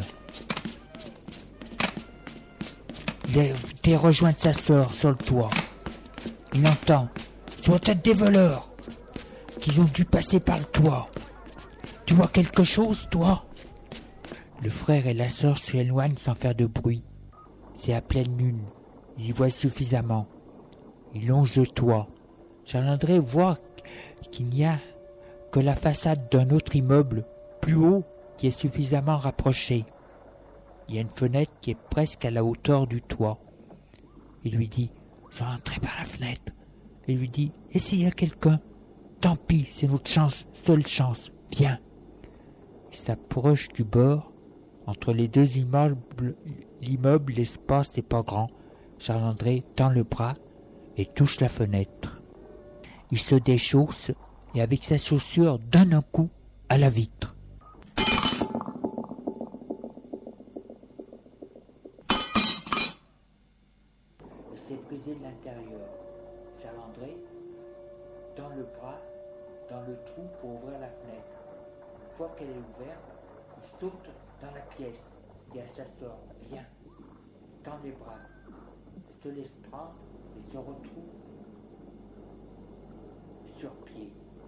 Il a été rejoindre sa sœur sur le toit. Il entend « Ce doit être des voleurs qu'ils ont dû passer par le toit. Tu vois quelque chose, toi ?» Le frère et la sœur s'éloignent sans faire de bruit. C'est à pleine lune. Ils y voient suffisamment. Ils longent le toit. Charles-André voit qu'il n'y a que la façade d'un autre immeuble plus haut qui est suffisamment rapproché. Il y a une fenêtre qui est presque à la hauteur du toit. Il lui dit « Je vais entrer par la fenêtre. » Il lui dit « Et s'il y a quelqu'un ? Tant pis, c'est notre chance, seule chance. Viens. » Il s'approche du bord. Entre les deux immeubles, l'espace n'est pas grand. Charles-André tend le bras et touche la fenêtre. Il se déchausse et avec sa chaussure donne un coup à la vitre. Il s'est brisé de l'intérieur. Charles-André tend le bras dans le trou pour ouvrir la fenêtre. Une fois qu'elle est ouverte, il saute dans la pièce. Il dit à sa sœur, viens, tends les bras. Elle se laisse prendre et se retrouve sur pied.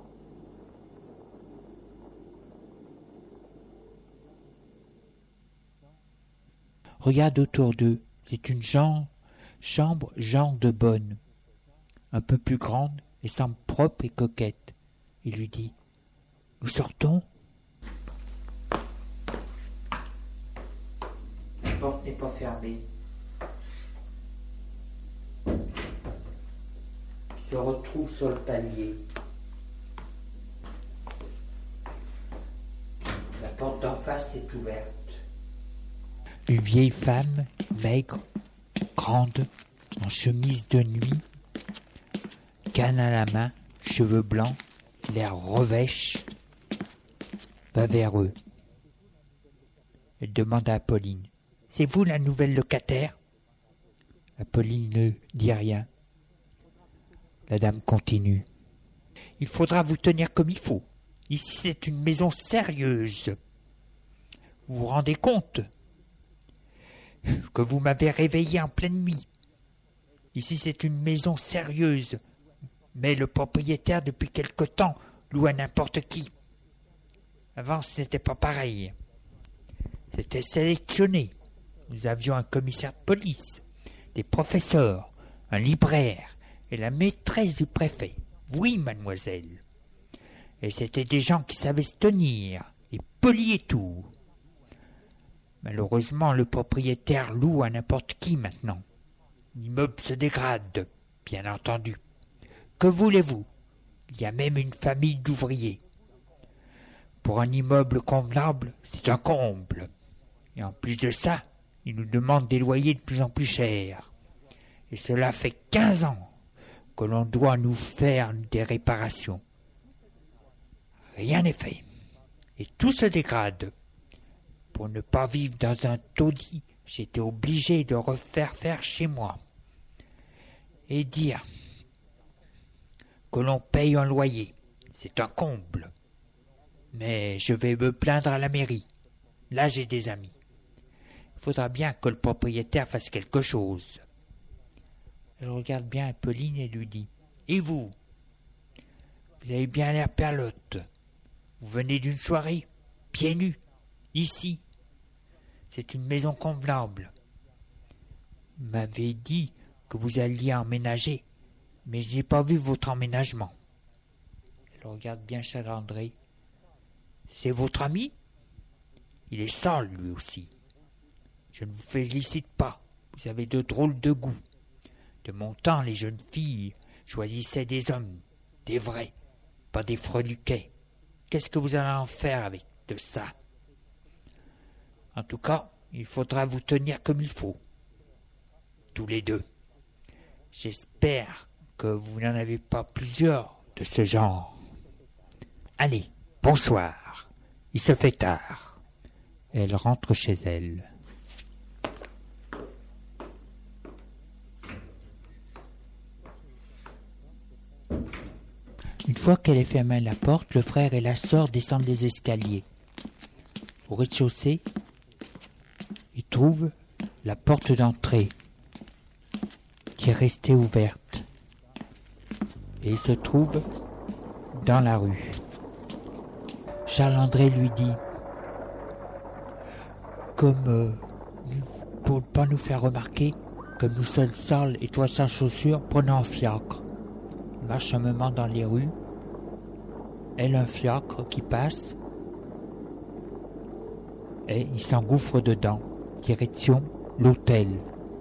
Regarde autour d'eux, c'est une chambre genre de bonne, un peu plus grande et semble propre et coquette. Il lui dit, nous sortons ? La porte n'est pas fermée. Il se retrouve sur le palier. La porte d'en face est ouverte. Une vieille femme, maigre, grande, en chemise de nuit, canne à la main, cheveux blancs, l'air revêche, va vers eux. Elle demande à Apolline, « C'est vous la nouvelle locataire ?» Apolline ne dit rien. La dame continue. « Il faudra vous tenir comme il faut. Ici, c'est une maison sérieuse. Vous vous rendez compte que vous m'avez réveillé en pleine nuit. Ici, c'est une maison sérieuse, mais le propriétaire, depuis quelque temps, loue à n'importe qui. Avant, ce n'était pas pareil. C'était sélectionné. Nous avions un commissaire de police, des professeurs, un libraire et la maîtresse du préfet. Oui, mademoiselle. Et c'étaient des gens qui savaient se tenir et polier tout. Malheureusement, le propriétaire loue à n'importe qui maintenant. L'immeuble se dégrade, bien entendu. Que voulez-vous ? Il y a même une famille d'ouvriers. Pour un immeuble convenable, c'est un comble. Et en plus de ça, ils nous demandent des loyers de plus en plus chers. Et cela fait 15 ans que l'on doit nous faire des réparations. rien n'est fait. Et tout se dégrade. Pour ne pas vivre dans un taudis, j'étais obligé de refaire faire chez moi. Et dire que l'on paye un loyer, c'est un comble. Mais je vais me plaindre à la mairie. Là, j'ai des amis. Il faudra bien que le propriétaire fasse quelque chose. Elle regarde bien Apolline et lui dit « Et vous ? Vous avez bien l'air perlotte. Vous venez d'une soirée, pieds nus, ici. C'est une maison convenable. Vous m'avez dit que vous alliez emménager, mais je n'ai pas vu votre emménagement. » Elle regarde bien Charles-André. « C'est votre ami ? Il est sale, lui aussi. Je ne vous félicite pas, vous avez de drôles de goût. De mon temps, les jeunes filles choisissaient des hommes, des vrais, pas des freluquets. Qu'est-ce que vous allez en faire avec de ça ? En tout cas, il faudra vous tenir comme il faut. Tous les deux. J'espère que vous n'en avez pas plusieurs de ce genre. Allez, bonsoir. Il se fait tard. Elle rentre chez elle. Une fois qu'elle est fermée la porte, le frère et la sœur descendent des escaliers. Au rez-de-chaussée, ils trouvent la porte d'entrée qui est restée ouverte. Et ils se trouvent dans la rue. Charles-André lui dit, pour ne pas nous faire remarquer, comme nous sommes sales et toi sans chaussures, prenons un fiacre. Il marche un moment dans les rues. Elle un fiacre qui passe. Et il s'engouffre dedans. Direction l'hôtel.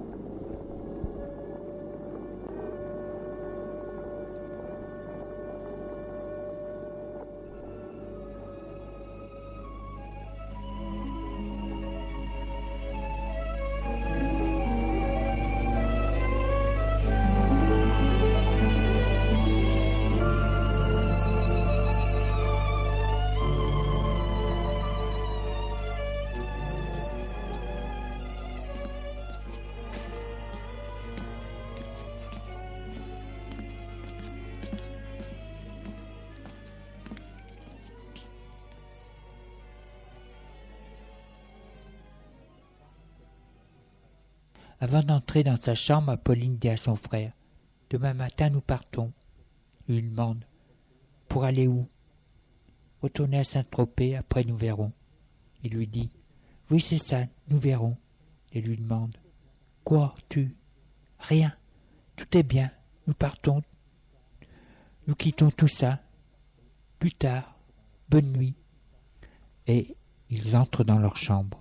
Avant d'entrer dans sa chambre, Apolline dit à son frère « Demain matin, nous partons. » Il lui demande « Pour aller où ?»« Retourner à Saint-Tropez, après nous verrons. » Il lui dit « Oui, c'est ça, nous verrons. » Il lui demande « Quoi, tu ?»« Rien. Tout est bien. Nous partons. Nous quittons tout ça. Plus tard. Bonne nuit. » Et ils entrent dans leur chambre.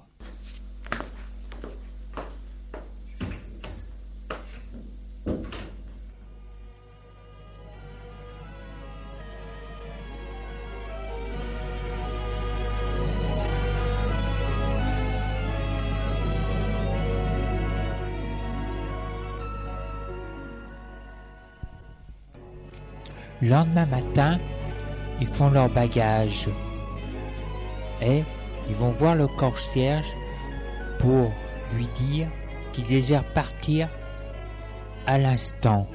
Le lendemain matin, ils font leur bagage et ils vont voir le concierge pour lui dire qu'ils désirent partir à l'instant.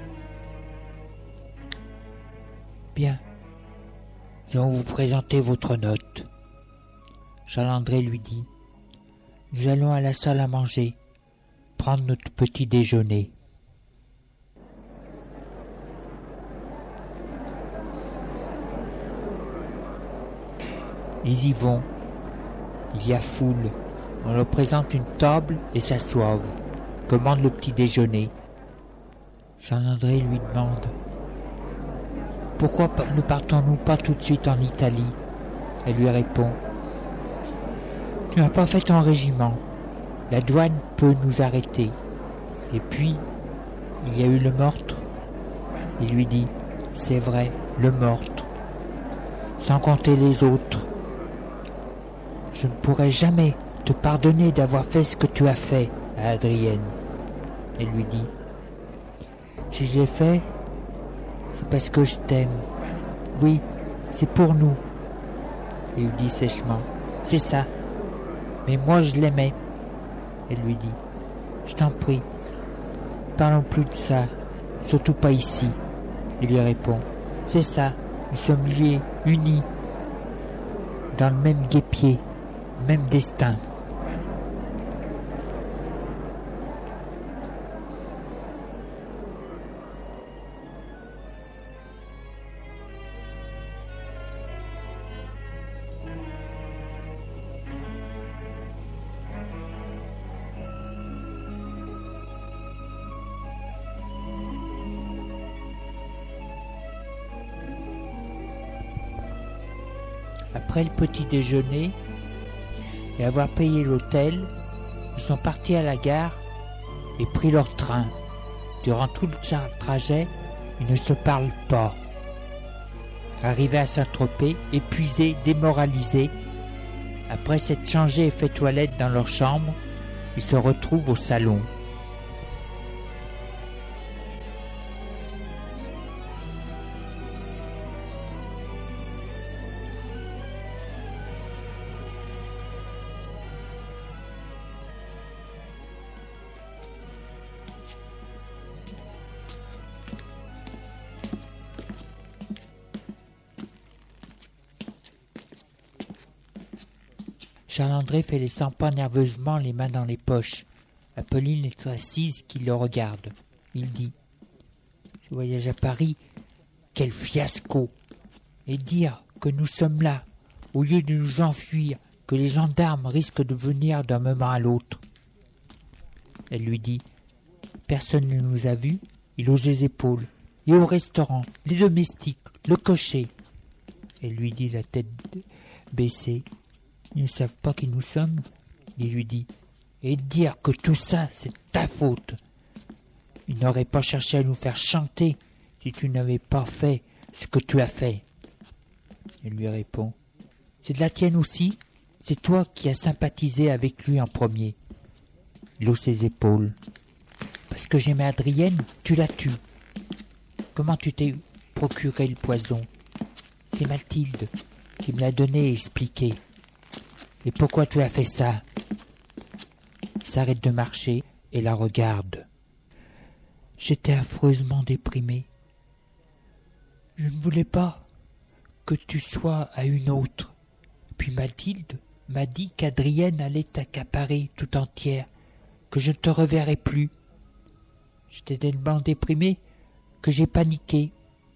Bien, nous allons vous présenter votre note. Charles-André lui dit, nous allons à la salle à manger, prendre notre petit déjeuner. Ils y vont. Il y a foule. On leur présente une table et s'assoivent. Commande le petit déjeuner. Charles-André lui demande « Pourquoi ne partons-nous pas tout de suite en Italie ?» Elle lui répond « Tu n'as pas fait ton régiment. La douane peut nous arrêter. Et puis, il y a eu le meurtre. » Il lui dit « C'est vrai, le meurtre. Sans compter les autres. Je ne pourrai jamais te pardonner d'avoir fait ce que tu as fait à Adrienne. » Elle lui dit « Si je l'ai fait, c'est parce que je t'aime. Oui, c'est pour nous. Il lui dit sèchement. C'est ça. Mais moi je l'aimais. Elle lui dit. Je t'en prie. Parlons plus de ça. Surtout pas ici. Il lui répond. C'est ça. Nous sommes liés, unis. Dans le même guêpier. Même destin. Après le petit déjeuner et avoir payé l'hôtel, ils sont partis à la gare et pris leur train. Durant tout le trajet, ils ne se parlent pas. Arrivés à Saint-Tropez, épuisés, démoralisés, après s'être changés et fait toilette dans leur chambre, ils se retrouvent au salon. Charles-André fait les 100 pas nerveusement, les mains dans les poches. Apolline est assise qui le regarde. Il dit « Ce voyage à Paris, quel fiasco! Et dire que nous sommes là, au lieu de nous enfuir, que les gendarmes risquent de venir d'un moment à l'autre. » Elle lui dit « Personne ne nous a vus, il hausse les épaules. Et au restaurant, les domestiques, le cocher. » Elle lui dit la tête baissée. Ils ne savent pas qui nous sommes. Il lui dit « Et dire que tout ça, c'est ta faute. Ils n'auraient pas cherché à nous faire chanter si tu n'avais pas fait ce que tu as fait. » Il lui répond « C'est de la tienne aussi. C'est toi qui as sympathisé avec lui en premier. » Il hausse ses épaules. « Parce que j'aimais Adrienne, tu la tues. Comment tu t'es procuré le poison? C'est Mathilde qui me l'a donné et expliqué. Et pourquoi tu as fait ça? » Il s'arrête de marcher et la regarde. J'étais affreusement déprimé. Je ne voulais pas que tu sois à une autre. Puis Mathilde m'a dit qu'Adrienne allait t'accaparer tout entière, que je ne te reverrais plus. J'étais tellement déprimé que j'ai paniqué.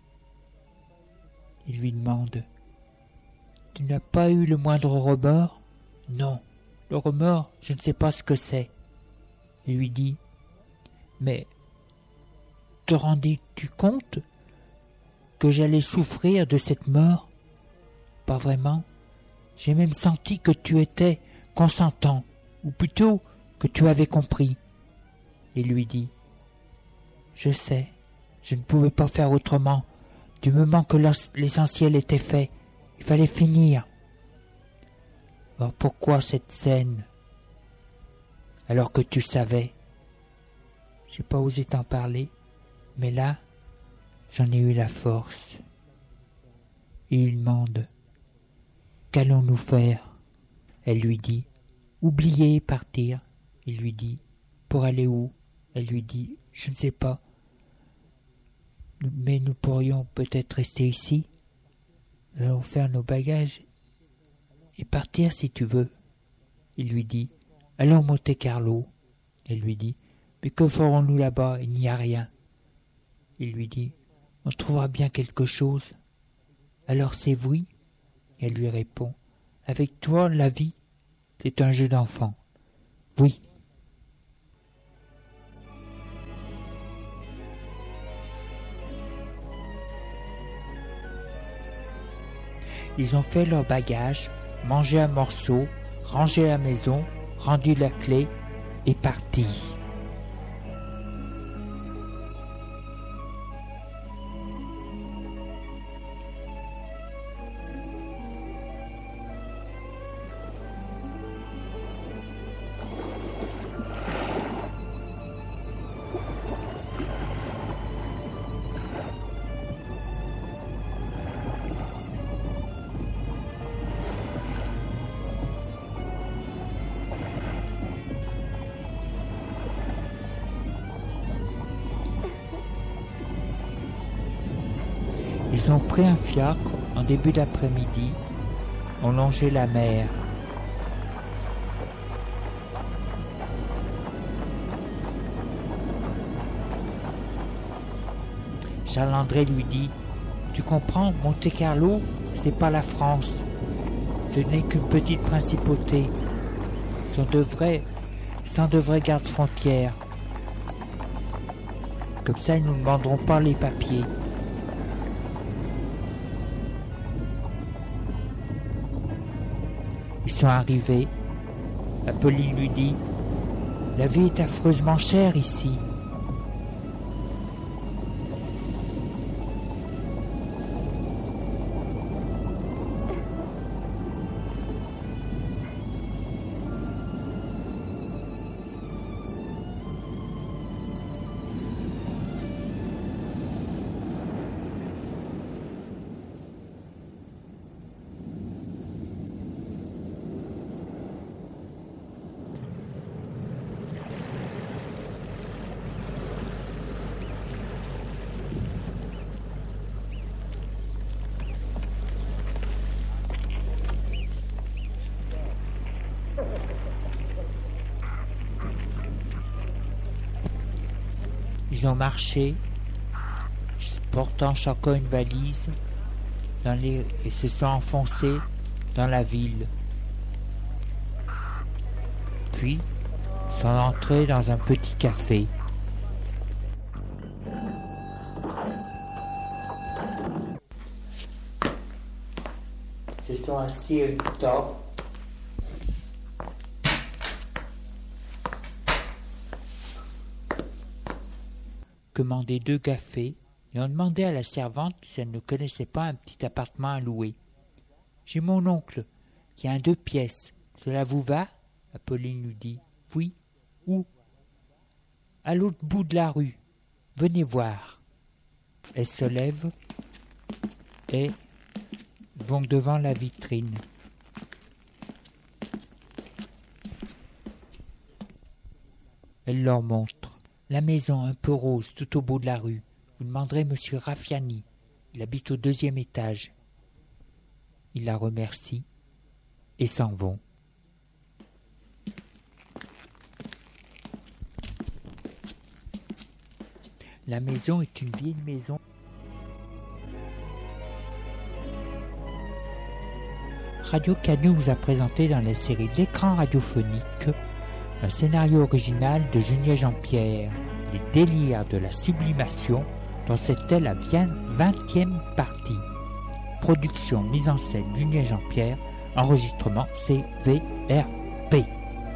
Il lui demande « Tu n'as pas eu le moindre remords ?»« Non, le remords, je ne sais pas ce que c'est. » Il lui dit « Mais te rendais-tu compte que j'allais souffrir de cette mort? Pas vraiment. J'ai même senti que tu étais consentant, ou plutôt que tu avais compris. » Il lui dit « Je sais, je ne pouvais pas faire autrement. Du moment que l'essentiel était fait, il fallait finir. Alors pourquoi cette scène? Alors que tu savais. J'ai pas osé t'en parler, mais là, j'en ai eu la force. » Il lui demande « Qu'allons-nous faire ?» Elle lui dit « Oublier et partir. » Il lui dit « Pour aller où ?» Elle lui dit « Je ne sais pas. Mais nous pourrions peut-être rester ici. Nous allons faire nos bagages et partir si tu veux. » Il lui dit « Allons Monte-Carlo. » Elle lui dit « Mais que ferons-nous là-bas? Il n'y a rien. » Il lui dit « On trouvera bien quelque chose. » Alors c'est oui. Elle lui répond « Avec toi, la vie, c'est un jeu d'enfant. » Oui. Ils ont fait leur bagage, mangé un morceau, rangé la maison, rendu la clé et parti. Ils ont pris un fiacre en début d'après-midi, ont longé la mer. Charles-André lui dit « Tu comprends, Monte-Carlo, c'est pas la France. Ce n'est qu'une petite principauté. Sans de vrais gardes-frontières. Comme ça, ils ne nous demanderont pas les papiers. » Ils sont arrivés. Apolline lui dit « La vie est affreusement chère ici. » Ils ont marché, portant chacun une valise, et se sont enfoncés dans la ville. Puis, sont entrés dans un petit café. Ils se sont assis à une table. Commandé 2 cafés et ont demandé à la servante si elle ne connaissait pas un petit appartement à louer. « J'ai mon oncle qui a un 2 pièces. Cela vous va ?» Apolline lui dit. « Oui. Où ?»« À l'autre bout de la rue. Venez voir. » Elle se lève et vont devant la vitrine. Elle leur montre. La maison un peu rose tout au bout de la rue. Vous demanderez monsieur Raffiani. Il habite au 2e étage. Il la remercie et s'en vont. La maison est une vieille maison. Radio Canu vous a présenté dans la série L'écran radiophonique un scénario original de Junier Jean-Pierre, Les délires de la sublimation, dont c'était la 20e partie. Production, mise en scène Junier Jean-Pierre, enregistrement CVRP.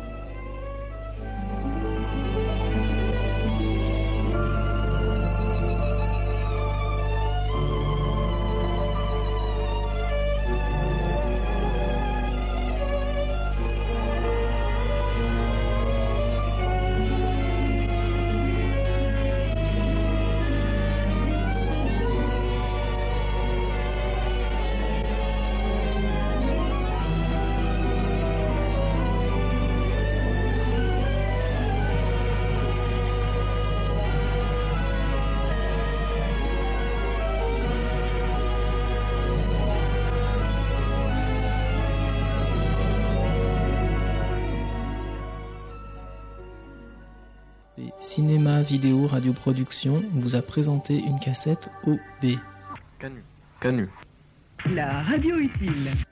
Cinéma, vidéo, radioproduction vous a présenté une cassette OB. Canu. La radio utile.